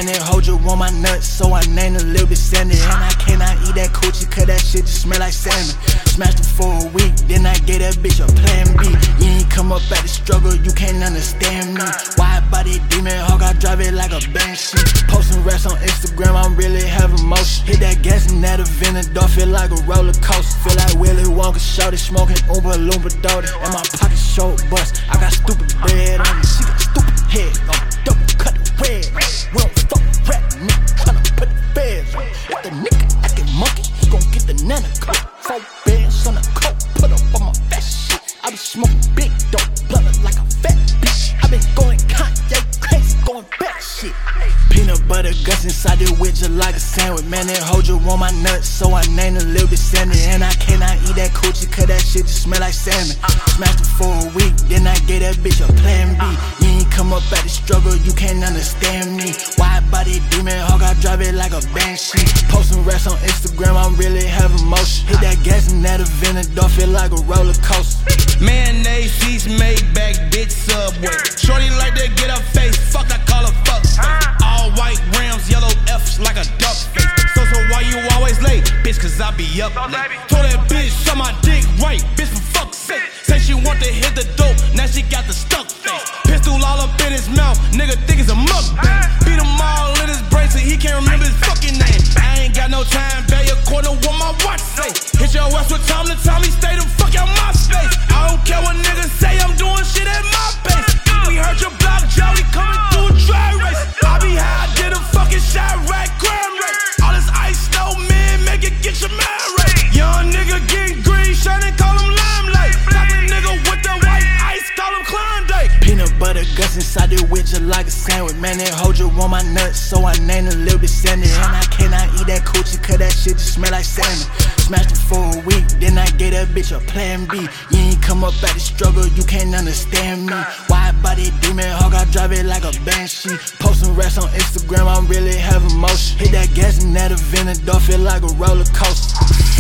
man, that hoe just want my nuts, so I named a little bit Sandy. And I cannot eat that coochie, cause that shit just smell like salmon. Smashed it for a week, then I gave that bitch a plan B. You ain't come up at the struggle, you can't understand me. Wide body demon hog, I drive it like a banshee. Posting raps on Instagram, I'm really having motion. Hit that gas and that Aventador, feel like a roller coaster. Feel like Willy Wonka, shorty smoking Oompa Loompa Doty. And my pocket short bust, I got stupid bread on me. She got stupid head on me, double cut the red. We don't fuck rat, nigga, tryna put the feds on. If the nigga acting monkey, he gon' get the nana coat. 4 bands on the coat, put up on my fat shit. I be smoking big dope, blood like a fat bitch. I been going Kanye crazy, going back shit. Peanut butter guts inside the widget like a sandwich. Man, that hoe just want my nuts, so I named a little bit Sandy. And I cannot eat that coochie, cause that shit just smell like salmon. Smashed it for a week, then I gave that bitch a plan B. You ain't come up at the struggle, you can't understand me. Wide body demon hog, I drive it like a banshee. Posting raps on Instagram, I'm really having motion. Hit that gas and that Aventador, feel like a roller coaster. Mayonnaise, seats made back, bitch Subway. Shorty like to get her face, fuck, I call her fuck. All white rims, yellow F's like a duck face. So why you always late? Bitch, cause I be up late. Told that bitch, suck my dick right, bitch, for fuck's sake. Say she want to hit the dope, now she got the stuck face. Pistol all up in his mouth, nigga think it's a mukbang. Beat him all in his bracelet, he can't remember his fucking name. I ain't got no time, bail your corner, what my watch say. Hit your ass with time to time, he stay the fuck out my space. I don't care what niggas say, I'm doing shit at my pace. We heard your block, Jody coming through a dry race. I be high, I did a fucking shot right, crime rate. All this ice snow, man, make it get your man right. Young nigga getting green, shining, call him limelight. Chocolate nigga with the white ice, call him Klondike. Peanut butter guts inside the widget like a sandwich. Man, that hoe just want my nuts, so I named a little bit Sandy. And I cannot eat that coochie, cause that shit just smell like salmon. Smashed it for a week, then I gave that bitch a plan B. You ain't come up at the struggle, you can't understand me. Wide body demon hog, I drive it like a banshee. Posting raps on Instagram, I'm really having motion. Hit that gas and that Aventador, feel like a roller coaster.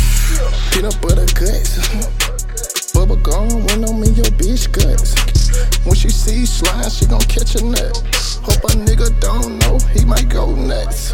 Peanut butter guts, bubble gum when I'm in your bitch guts. When she see slime, she gon' catch a nut. Hope a nigga don't know, he might go nuts.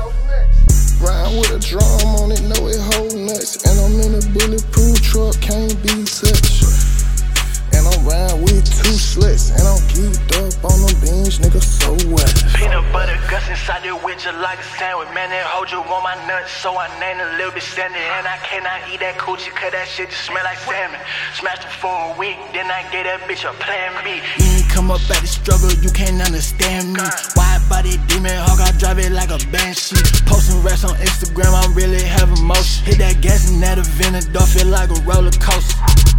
Ride with a drum on it, know it hold nuts. And I'm in a bulletproof truck, can't be touched. And I'm riding with 2 sluts, and I'm geeked up on them beans, nigga, so what? Peanut butter guts inside the widget like a sandwich. Man, that hoe just want my nuts, so I named a little bit Sandy. And I cannot eat that coochie, cause that shit just smell like salmon. Smashed it for a week, then I gave that bitch a plan B. You ain't come up at the struggle, you can't understand me. Wide body demon hog, I drive it like a banshee. Posting raps on Instagram, I'm really having motion. Hit that gas and that Aventador, feel like a roller coaster.